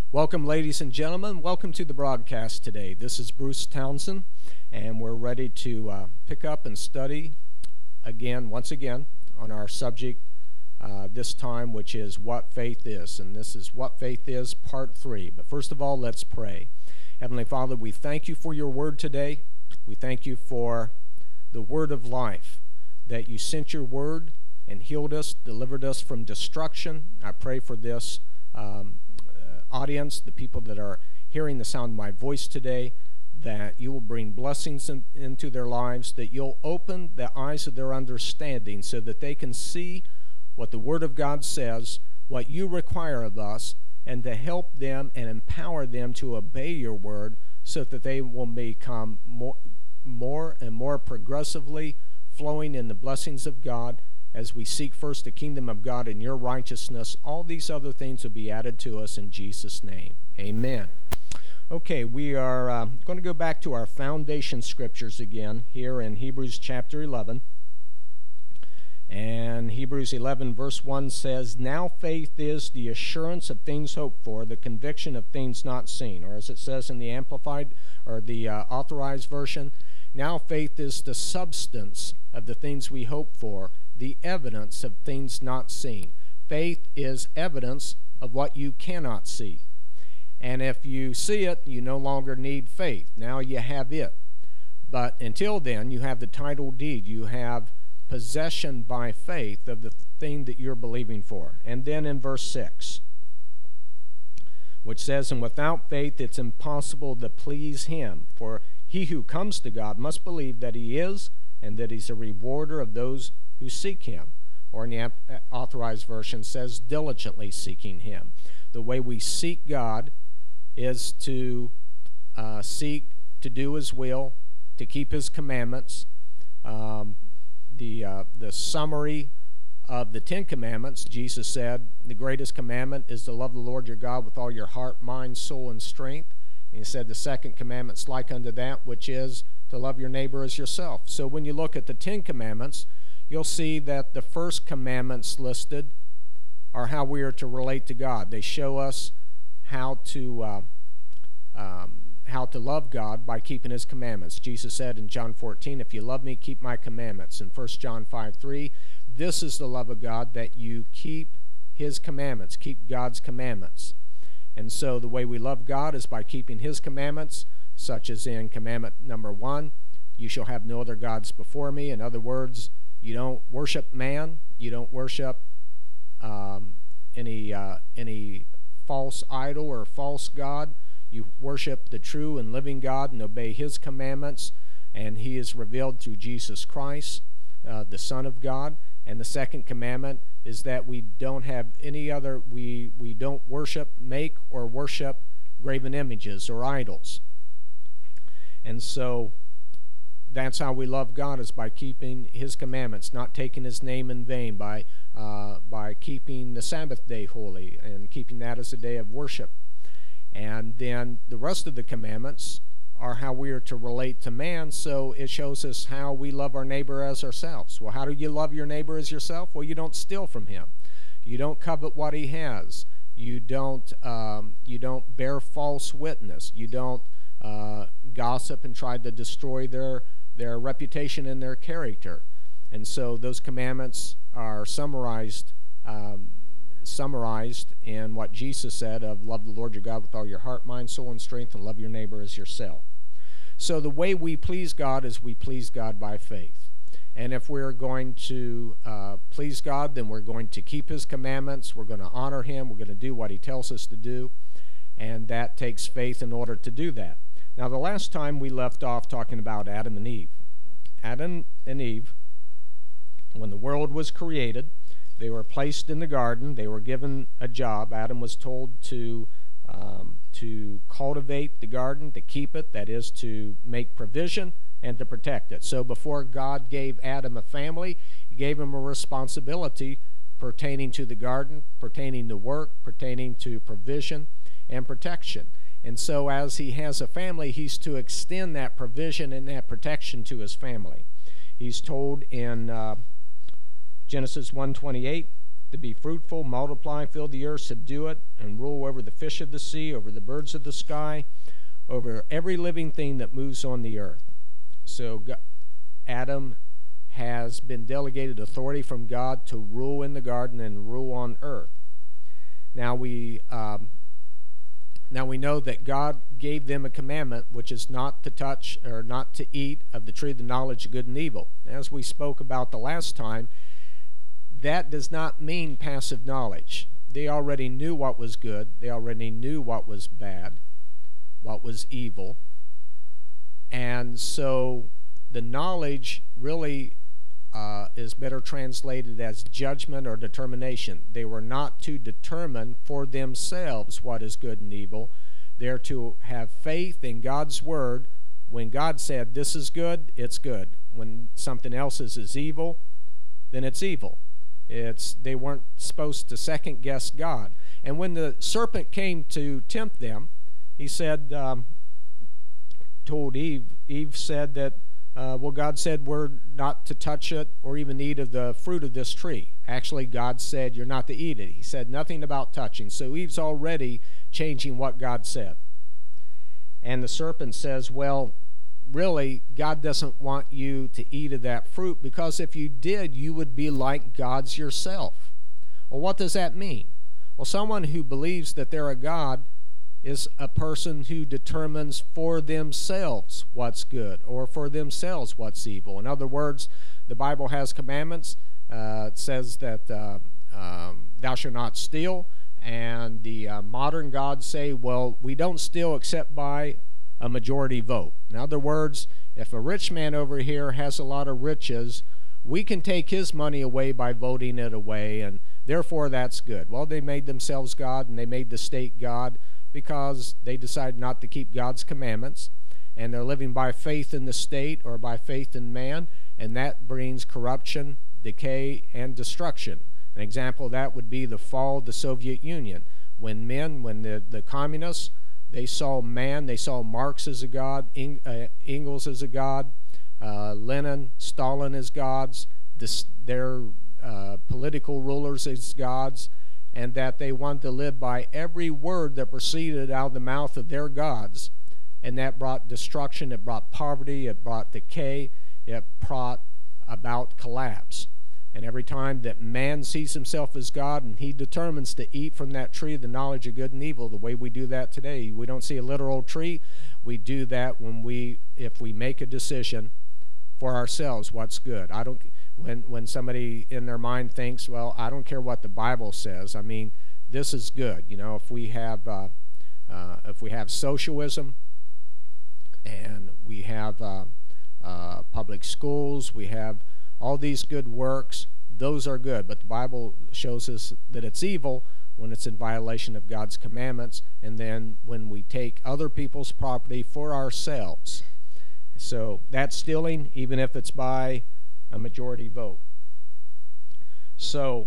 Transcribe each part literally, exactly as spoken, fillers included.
Welcome, ladies and gentlemen. Welcome to the broadcast today. This is Bruce Townsend, and we're ready to uh, pick up and study again, once again, on our subject uh, this time, which is what faith is. And this is What Faith Is, Part three. But first of all, let's pray. Heavenly Father, we thank you for your word today. We thank you for the word of life, that you sent your word and healed us, delivered us from destruction. I pray for this um, audience, the people that are hearing the sound of my voice today, that you will bring blessings in, into their lives, that you'll open the eyes of their understanding so that they can see what the Word of God says, what you require of us, and to help them and empower them to obey your Word so that they will become more, more and more progressively flowing in the blessings of God. As we seek first the kingdom of God and your righteousness, all these other things will be added to us in Jesus' name. Amen. Okay, we are uh, going to go back to our foundation scriptures again here in Hebrews chapter eleven. And Hebrews eleven verse one says, "Now faith is the assurance of things hoped for, the conviction of things not seen." Or as it says in the Amplified or the uh, Authorized Version, "Now faith is the substance of the things we hope for, the evidence of things not seen." Faith is evidence of what you cannot see. And if you see it, you no longer need faith. Now you have it. But until then, you have the title deed. You have possession by faith of the thing that you're believing for. And then in verse six, which says, "And without faith it's impossible to please him. For he who comes to God must believe that he is, and that he's a rewarder of those who seek him." Or in the Authorized Version says, diligently seeking him. The way we seek God is to uh, seek to do his will, to keep his commandments. Um, the, uh, the summary of the Ten Commandments, Jesus said, the greatest commandment is to love the Lord your God with all your heart, mind, soul, and strength. And he said the second commandment's like unto that, which is to love your neighbor as yourself. So when you look at the Ten Commandments, you'll see that the first commandments listed are how we are to relate to God. They show us how to uh, um, how to love God by keeping his commandments. Jesus said in John fourteen, "If you love me, keep my commandments." In First John five three, "This is the love of God, that you keep his commandments," keep God's commandments. And so the way we love God is by keeping his commandments, such as in commandment number one, "You shall have no other gods before me." In other words, you don't worship man, you don't worship um, any uh, any false idol or false god. You worship the true and living God and obey his commandments, and he is revealed through Jesus Christ, uh, the Son of God. And the second commandment is that we don't have any other, we, we don't worship, make, or worship graven images or idols. And so that's how we love God, is by keeping his commandments, not taking his name in vain, by uh, by keeping the Sabbath day holy and keeping that as a day of worship. And then the rest of the commandments are how we are to relate to man, so it shows us how we love our neighbor as ourselves. Well, how do you love your neighbor as yourself? Well, you don't steal from him. You don't covet what he has. You don't um, you don't bear false witness. You don't uh, gossip and try to destroy their their reputation and their character. And so those commandments are summarized um, summarized in what Jesus said of love the Lord your God with all your heart, mind, soul, and strength, and love your neighbor as yourself. So the way we please God is we please God by faith. And if we're going to uh, please God, then we're going to keep his commandments, we're going to honor him, we're going to do what he tells us to do, and that takes faith in order to do that. Now, the last time we left off talking about Adam and Eve. Adam and Eve, when the world was created, they were placed in the garden. They were given a job. Adam was told to um, to cultivate the garden, to keep it, that is, to make provision and to protect it. So before God gave Adam a family, he gave him a responsibility pertaining to the garden, pertaining to work, pertaining to provision and protection. And so as he has a family, he's to extend that provision and that protection to his family. He's told in uh, Genesis one twenty-eight, to be fruitful, multiply, fill the earth, subdue it, and rule over the fish of the sea, over the birds of the sky, over every living thing that moves on the earth. So Adam has been delegated authority from God to rule in the garden and rule on earth. Now we um, now we know that God gave them a commandment, which is not to touch or not to eat of the tree of the knowledge of good and evil. As we spoke about the last time, that does not mean passive knowledge. They already knew what was good. They already knew what was bad, what was evil. And so the knowledge really uh, is better translated as judgment or determination. They were not to determine for themselves what is good and evil. They're to have faith in God's word. When God said this is good, it's good. When something else is, is evil, then it's evil. It's they weren't supposed to second guess God. And when the serpent came to tempt them, he said, um, told Eve, Eve said that, uh, well, God said we're not to touch it or even eat of the fruit of this tree. Actually, God said you're not to eat it. He said nothing about touching. So Eve's already changing what God said. And the serpent says, well, really, God doesn't want you to eat of that fruit, because if you did, you would be like gods yourself. Well, what does that mean? Well, someone who believes that they're a god is a person who determines for themselves what's good or for themselves what's evil. In other words, the Bible has commandments. Uh, it says that uh, um, thou shalt not steal, and the uh, modern gods say, well, we don't steal except by a majority vote. In other words, if a rich man over here has a lot of riches, we can take his money away by voting it away, and therefore that's good. Well, they made themselves God, and they made the state God because they decided not to keep God's commandments, and they're living by faith in the state or by faith in man, and that brings corruption, decay, and destruction. An example of that would be the fall of the Soviet Union. When men, when the, the communists, they saw man, they saw Marx as a god, Eng, uh, Engels as a god, uh, Lenin, Stalin as gods, this, their uh, political rulers as gods, and that they wanted to live by every word that proceeded out of the mouth of their gods. And that brought destruction, it brought poverty, it brought decay, it brought about collapse. And every time that man sees himself as God and he determines to eat from that tree of the knowledge of good and evil, the way we do that today, we don't see a literal tree. We do that when we, if we make a decision for ourselves, what's good. I don't, when, when somebody in their mind thinks, well, I don't care what the Bible says. I mean, this is good. You know, if we have, uh, uh, if we have socialism and we have uh, uh, public schools, we have all these good works, those are good, but the Bible shows us that it's evil when it's in violation of God's commandments, and then when we take other people's property for ourselves. So that's stealing, even if it's by a majority vote. So,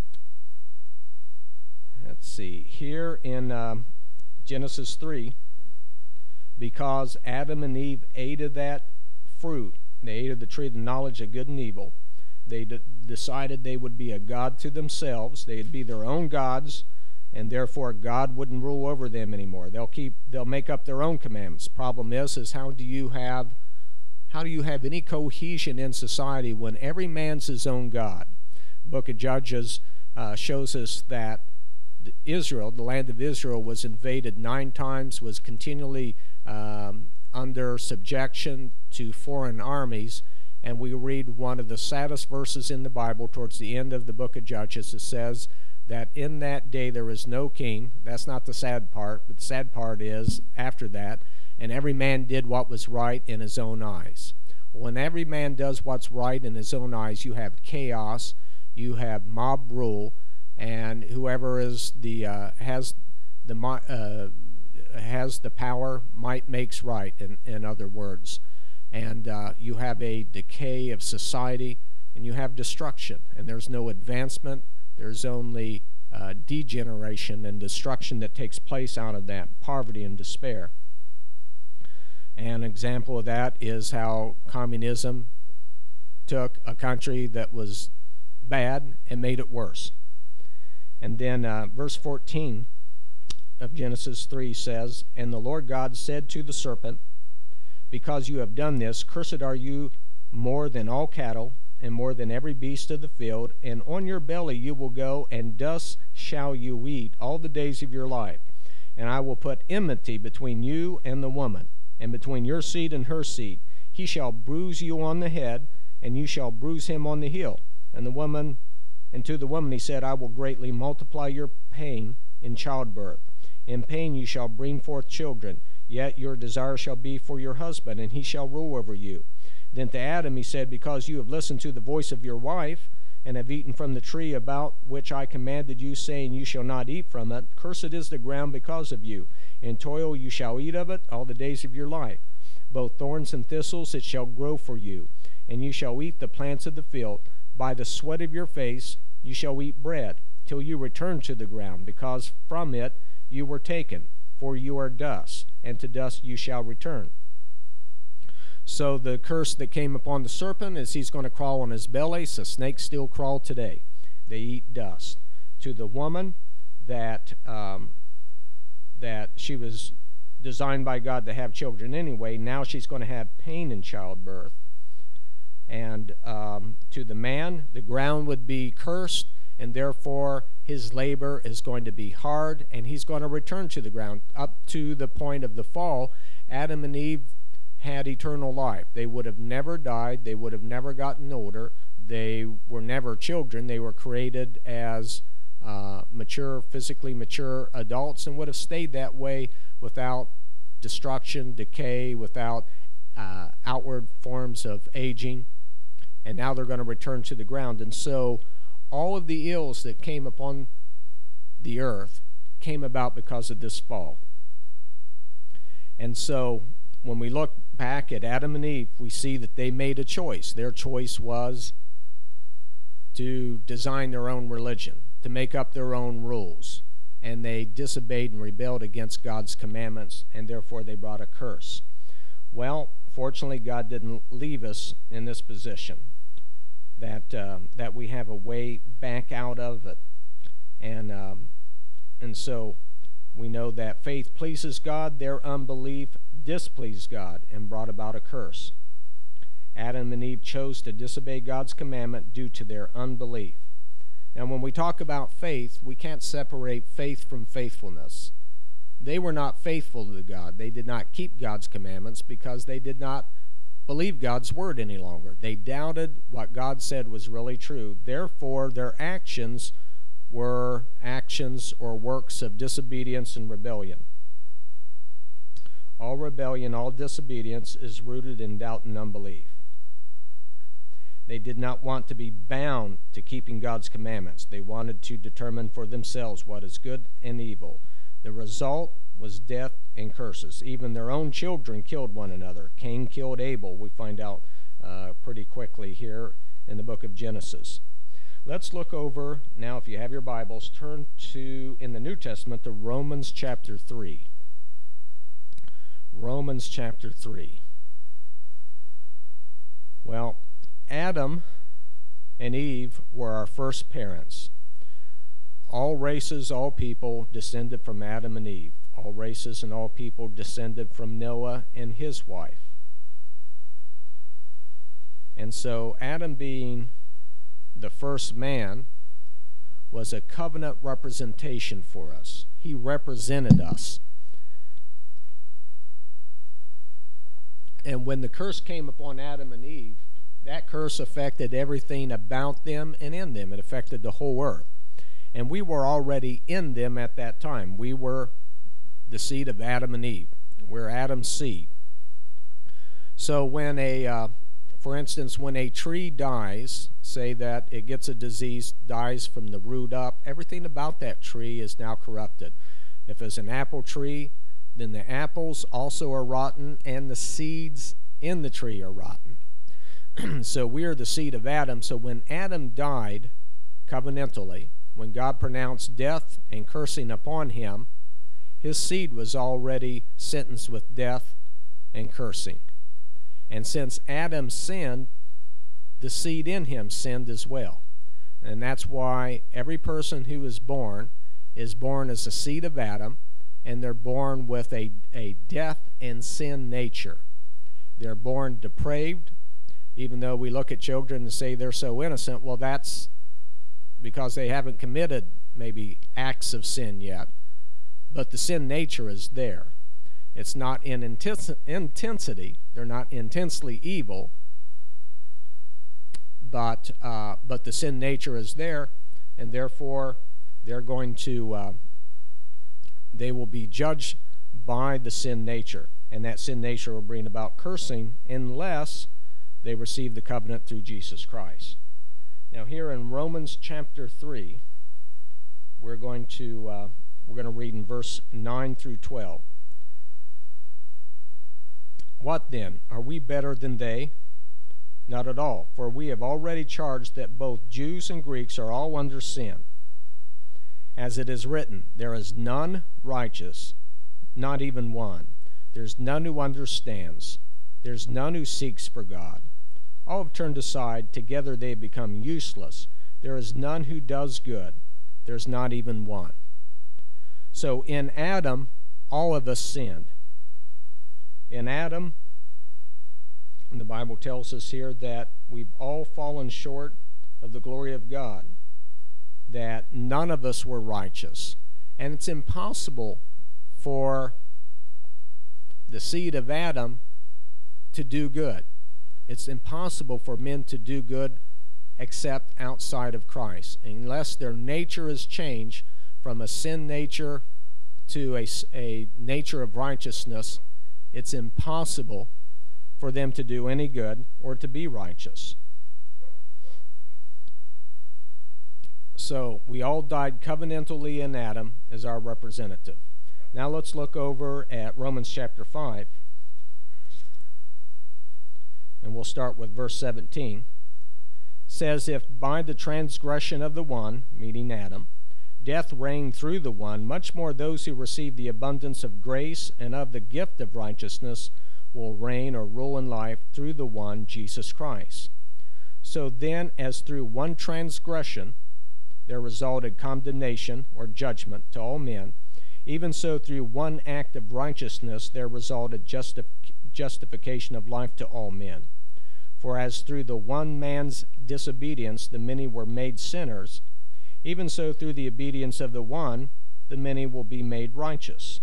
let's see, here in um, Genesis three, because Adam and Eve ate of that fruit, they ate of the tree of the knowledge of good and evil. They d- decided they would be a god to themselves. They'd be their own gods, and therefore God wouldn't rule over them anymore. They'll keep. They'll make up their own commandments. Problem is, is how do you have, how do you have any cohesion in society when every man's his own god? The Book of Judges uh, shows us that Israel, the land of Israel, was invaded nine times, was continually um, under subjection to foreign armies, and we read one of the saddest verses in the Bible towards the end of the book of Judges. It says that in that day there is no king. That's not the sad part, but the sad part is after that, and every man did what was right in his own eyes. When every man does what's right in his own eyes, you have chaos, you have mob rule, and whoever is the uh, has the uh, has the power, might makes right, in, in other words. And uh, you have a decay of society, and you have destruction, and there's no advancement. There's only uh, degeneration and destruction that takes place out of that, poverty and despair. An example of that is how communism took a country that was bad and made it worse. And then uh, verse fourteen of Genesis three says, "And the Lord God said to the serpent, because you have done this, cursed are you more than all cattle, and more than every beast of the field, and on your belly you will go, and dust shall you eat all the days of your life. And I will put enmity between you and the woman, and between your seed and her seed. He shall bruise you on the head, and you shall bruise him on the heel. And the woman, and to the woman he said, I will greatly multiply your pain in childbirth. In pain you shall bring forth children, yet your desire shall be for your husband, and he shall rule over you. Then to Adam he said, because you have listened to the voice of your wife, and have eaten from the tree about which I commanded you, saying, you shall not eat from it, cursed is the ground because of you. In toil you shall eat of it all the days of your life. Both thorns and thistles it shall grow for you, and you shall eat the plants of the field. By the sweat of your face you shall eat bread, till you return to the ground, because from it you were taken, for you are dust, and to dust you shall return. So the curse that came upon the serpent is he's going to crawl on his belly, so snakes still crawl today. They eat dust. To the woman, that um, that she was designed by God to have children anyway, now she's going to have pain in childbirth. And um, to the man, the ground would be cursed, and therefore his labor is going to be hard, and he's going to return to the ground. Up to the point of the fall, Adam and Eve had eternal life. They would have never died. They would have never gotten older. They were never children. They were created as uh, mature, physically mature adults, and would have stayed that way without destruction, decay, without uh, outward forms of aging. And now they're going to return to the ground. And so all of the ills that came upon the earth came about because of this fall. And so when we look back at Adam and Eve, we see that they made a choice. Their choice was to design their own religion, to make up their own rules. And they disobeyed and rebelled against God's commandments, and therefore they brought a curse. Well, fortunately, God didn't leave us in this position, that uh, that we have a way back out of it. And, um, and so we know that faith pleases God, their unbelief displeased God and brought about a curse. Adam and Eve chose to disobey God's commandment due to their unbelief. Now, when we talk about faith, we can't separate faith from faithfulness. They were not faithful to God. They did not keep God's commandments because they did not believe God's word any longer. They doubted what God said was really true. Therefore, their actions were actions or works of disobedience and rebellion. All rebellion, all disobedience is rooted in doubt and unbelief. They did not want to be bound to keeping God's commandments. They wanted to determine for themselves what is good and evil. The result was death and curses. Even their own children killed one another. Cain killed Abel, we find out uh, pretty quickly here in the book of Genesis. Let's look over, now if you have your Bibles, turn to, in the New Testament, to Romans chapter three. Romans chapter three. Well, Adam and Eve were our first parents. All races, all people descended from Adam and Eve. All races and all people descended from Noah and his wife. And so Adam, being the first man, was a covenant representation for us. He represented us. And when the curse came upon Adam and Eve, that curse affected everything about them and in them. It affected the whole earth. And we were already in them at that time. We were the seed of Adam and Eve. We're Adam's seed. So when a, uh, for instance, when a tree dies, say that it gets a disease, dies from the root up, everything about that tree is now corrupted. If it's an apple tree, then the apples also are rotten, and the seeds in the tree are rotten. So we are the seed of Adam. So when Adam died covenantally, when God pronounced death and cursing upon him, his seed was already sentenced with death and cursing. And since Adam sinned, the seed in him sinned as well. And that's why every person who is born is born as a seed of Adam, and they're born with a, a death and sin nature. They're born depraved, even though we look at children and say they're so innocent. Well, that's because they haven't committed maybe acts of sin yet. But the sin nature is there. It's not in intens- intensity. They're not intensely evil. But uh, but the sin nature is there, and therefore they're going to uh, they will be judged by the sin nature, and that sin nature will bring about cursing unless they receive the covenant through Jesus Christ. Now, here in Romans chapter three, we're going to uh, we're going to read in verse nine through twelve. What then? Are we better than they? Not at all, for we have already charged that both Jews and Greeks are all under sin. As it is written, there is none righteous, not even one. There's none who understands. There's none who seeks for God. All have turned aside, together they have become useless. There is none who does good. There's not even one. So in Adam, all of us sinned. In Adam, the Bible tells us here that we've all fallen short of the glory of God, that none of us were righteous. And it's impossible for the seed of Adam to do good. It's impossible for men to do good except outside of Christ, unless their nature is changed from a sin nature to a, a nature of righteousness. It's impossible for them to do any good or to be righteous. So we all died covenantally in Adam as our representative. Now let's look over at Romans chapter five. And we'll start with verse seventeen. It says, if by the transgression of the one, meaning Adam, death reigned through the one, much more those who receive the abundance of grace and of the gift of righteousness will reign or rule in life through the one, Jesus Christ. So then, as through one transgression there resulted condemnation or judgment to all men, even so through one act of righteousness there resulted justif- justification of life to all men. For as through the one man's disobedience the many were made sinners, even so through the obedience of the one the many will be made righteous.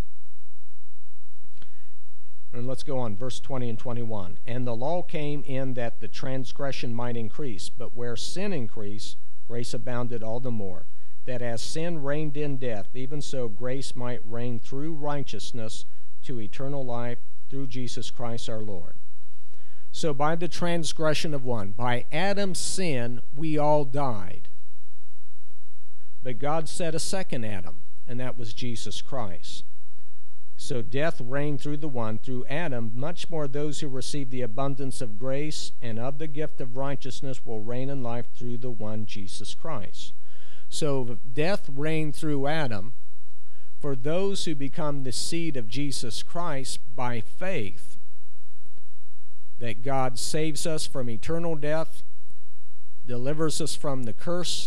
And let's go on, verse twenty and twenty-one. And the law came in that the transgression might increase, but where sin increased, grace abounded all the more, that as sin reigned in death, even so grace might reign through righteousness to eternal life through Jesus Christ our Lord. So by the transgression of one, by Adam's sin, we all died. But God set a second Adam, and that was Jesus Christ. So death reigned through the one, through Adam, much more those who receive the abundance of grace and of the gift of righteousness will reign in life through the one, Jesus Christ. So death reigned through Adam. For those who become the seed of Jesus Christ by faith, that God saves us from eternal death, delivers us from the curse,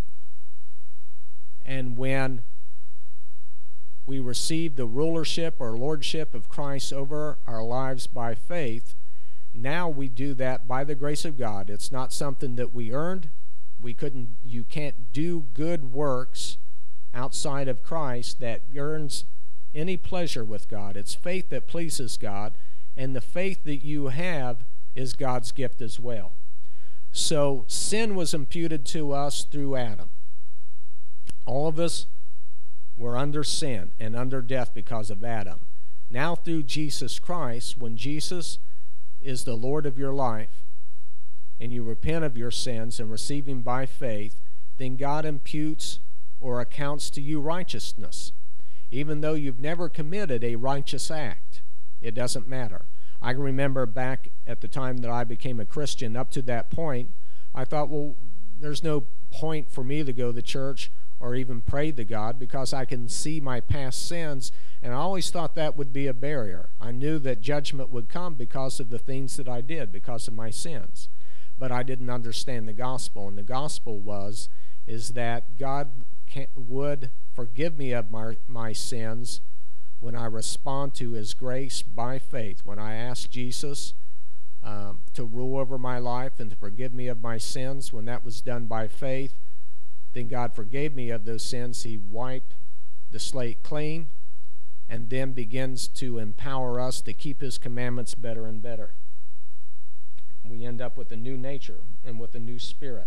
and when we receive the rulership or lordship of Christ over our lives by faith, now we do that by the grace of God. It's not something that we earned. We couldn't, you can't do good works outside of Christ that earns any pleasure with God. It's faith that pleases God, and the faith that you have is God's gift as well. So sin was imputed to us through Adam. All of us were under sin and under death because of Adam. Now through Jesus Christ, when Jesus is the Lord of your life, and you repent of your sins and receive Him by faith, then God imputes or accounts to you righteousness. Even though you've never committed a righteous act, it doesn't matter. I can remember back at the time that I became a Christian, up to that point, I thought, well, there's no point for me to go to church or even pray to God because I can see my past sins, and I always thought that would be a barrier. I knew that judgment would come because of the things that I did, because of my sins. but I didn't understand the gospel. And the gospel was, is that God can, would forgive me of my, my sins when I respond to his grace by faith. When I ask Jesus um, to rule over my life and to forgive me of my sins, when that was done by faith, then God forgave me of those sins. He wiped the slate clean, and then begins to empower us to keep his commandments better and better. We end up with a new nature and with a new spirit.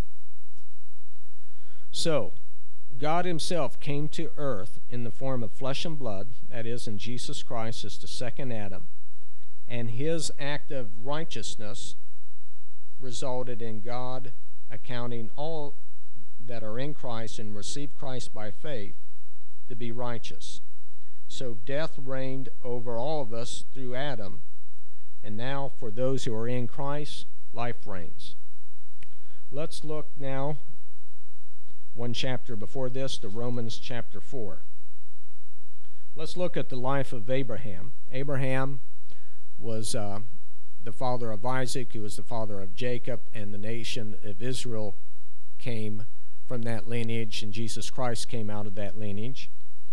So, God himself came to earth in the form of flesh and blood, that is, in Jesus Christ as the second Adam, and his act of righteousness resulted in God accounting all that are in Christ and receive Christ by faith to be righteous. So death reigned over all of us through Adam, and now for those who are in Christ, life reigns. Let's look now one chapter before this to Romans chapter four. Let's look at the life of Abraham. Abraham was uh, the father of Isaac, who was the father of Jacob, and the nation of Israel came from that lineage, and Jesus Christ came out of that lineage.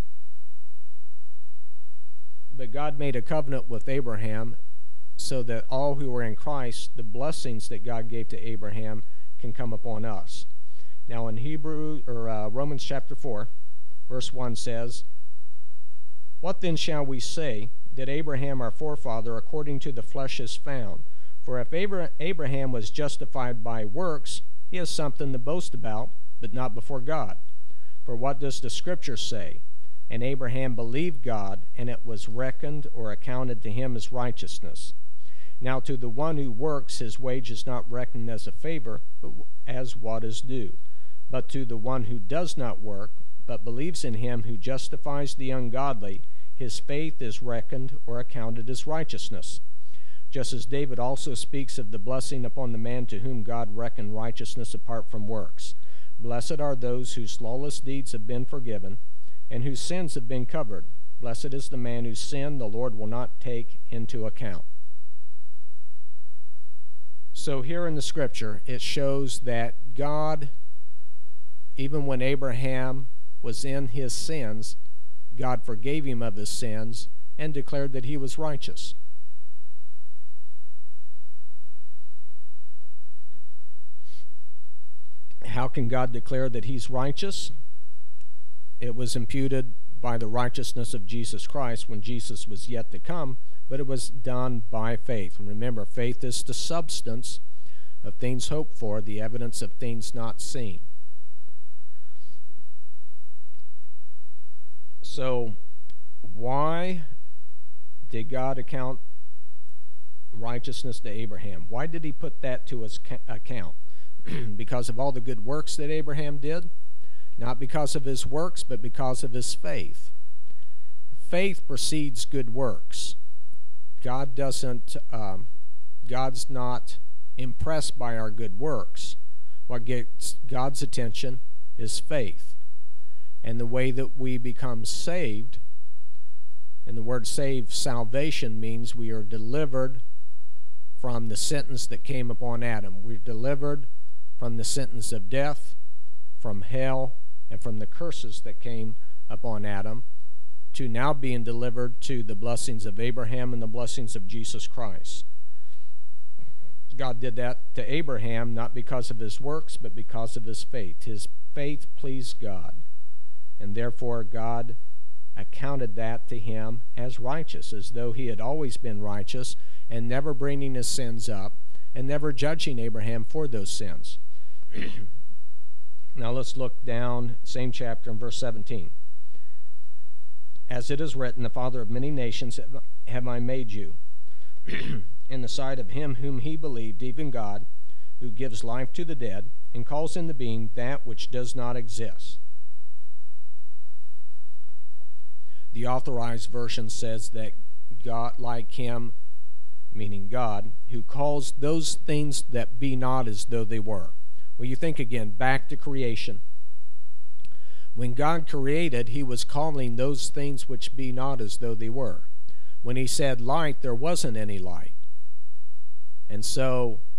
But God made a covenant with Abraham so that all who are in Christ, the blessings that God gave to Abraham can come upon us. Now in Hebrew or uh, Romans chapter four, verse one says, "What then shall we say that Abraham our forefather according to the flesh is found? For if Abraham was justified by works, he has something to boast about, but not before God. For what does the scripture say? And Abraham believed God, and it was reckoned or accounted to him as righteousness. Now to the one who works, his wage is not reckoned as a favor, but as what is due. But to the one who does not work, but believes in him who justifies the ungodly, his faith is reckoned or accounted as righteousness. Just as David also speaks of the blessing upon the man to whom God reckoned righteousness apart from works. Blessed are those whose lawless deeds have been forgiven, and whose sins have been covered. Blessed is the man whose sin the Lord will not take into account." So here in the scripture, it shows that God, even when Abraham was in his sins, God forgave him of his sins and declared that he was righteous. How can God declare that he's righteous? It was imputed by the righteousness of Jesus Christ when Jesus was yet to come, but it was done by faith. And remember, faith is the substance of things hoped for, the evidence of things not seen. So, why did God account righteousness to Abraham? Why did he put that to his account? Because of all the good works that Abraham did? Not because of his works, but because of his faith. Faith precedes good works. God doesn't, um, God's not impressed by our good works. What gets God's attention is faith. And the way that we become saved, and the word saved, salvation, means we are delivered from the sentence that came upon Adam. We're delivered from the sentence of death, from hell, and from the curses that came upon Adam, to now being delivered to the blessings of Abraham and the blessings of Jesus Christ. God did that to Abraham not because of his works, but because of his faith. His faith pleased God, and therefore God accounted that to him as righteous, as though he had always been righteous, and never bringing his sins up, and never judging Abraham for those sins. Now let's look down, same chapter, in verse seventeen. "As it is written, the father of many nations have I made you, in the sight of him whom he believed, even God, who gives life to the dead, and calls into being that which does not exist." The Authorized Version says that God, like him, meaning God, who calls those things that be not as though they were. Well, you think again, back to creation. When God created, he was calling those things which be not as though they were. When he said light, there wasn't any light. And so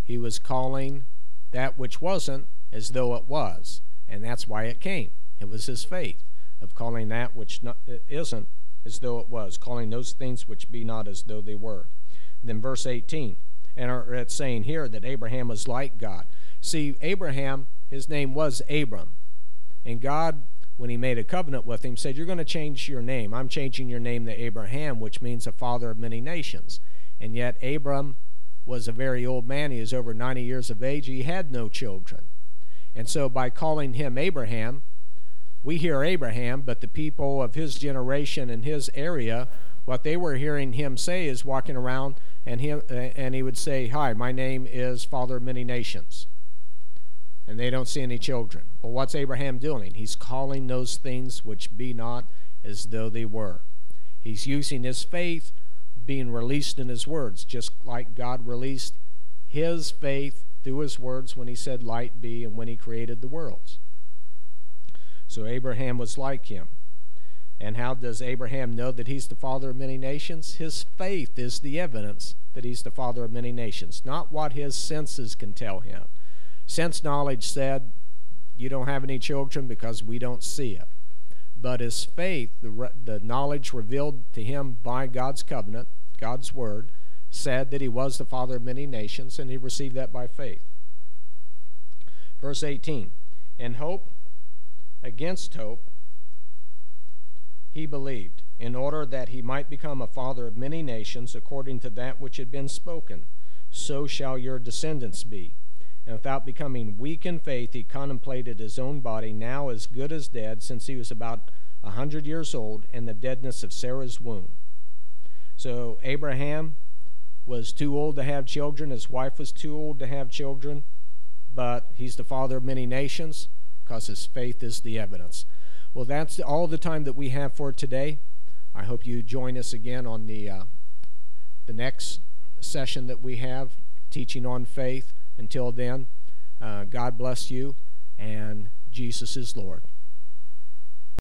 He was calling that which wasn't as though it was, and that's why it came. It was his faith of calling that which not, isn't as though it was, calling those things which be not as though they were. And then verse eighteen, and it's saying here that Abraham was like God. See, Abraham, his name was Abram, and God, when he made a covenant with him, said, you're going to change your name. I'm changing your name to Abraham, which means a father of many nations. And yet Abram was a very old man. He was over ninety years of age. He had no children. And so by calling him Abraham, we hear Abraham, but the people of his generation and his area, what they were hearing him say is walking around, and he, and he would say, hi, my name is Father of Many Nations. And they don't see any children. Well, what's Abraham doing? He's calling those things which be not as though they were. He's using his faith being released in his words, just like God released his faith through his words when he said light be and when he created the worlds. So Abraham was like him. And how does Abraham know that he's the father of many nations? His faith is the evidence that he's the father of many nations, not what his senses can tell him. Sense knowledge said, you don't have any children because we don't see it. But his faith, the, the knowledge revealed to him by God's covenant, God's word, said that he was the father of many nations, and he received that by faith. Verse eighteen, in hope, against hope, he believed, in order that he might become a father of many nations, according to that which had been spoken. So shall your descendants be. And without becoming weak in faith, he contemplated his own body, now as good as dead, since he was about a hundred years old, and the deadness of Sarah's womb. So Abraham was too old to have children. His wife was too old to have children. But he's the father of many nations because his faith is the evidence. Well, that's all the time that we have for today. I hope you join us again on the uh, the next session that we have, teaching on faith. Until then, uh, God bless you, and Jesus is Lord.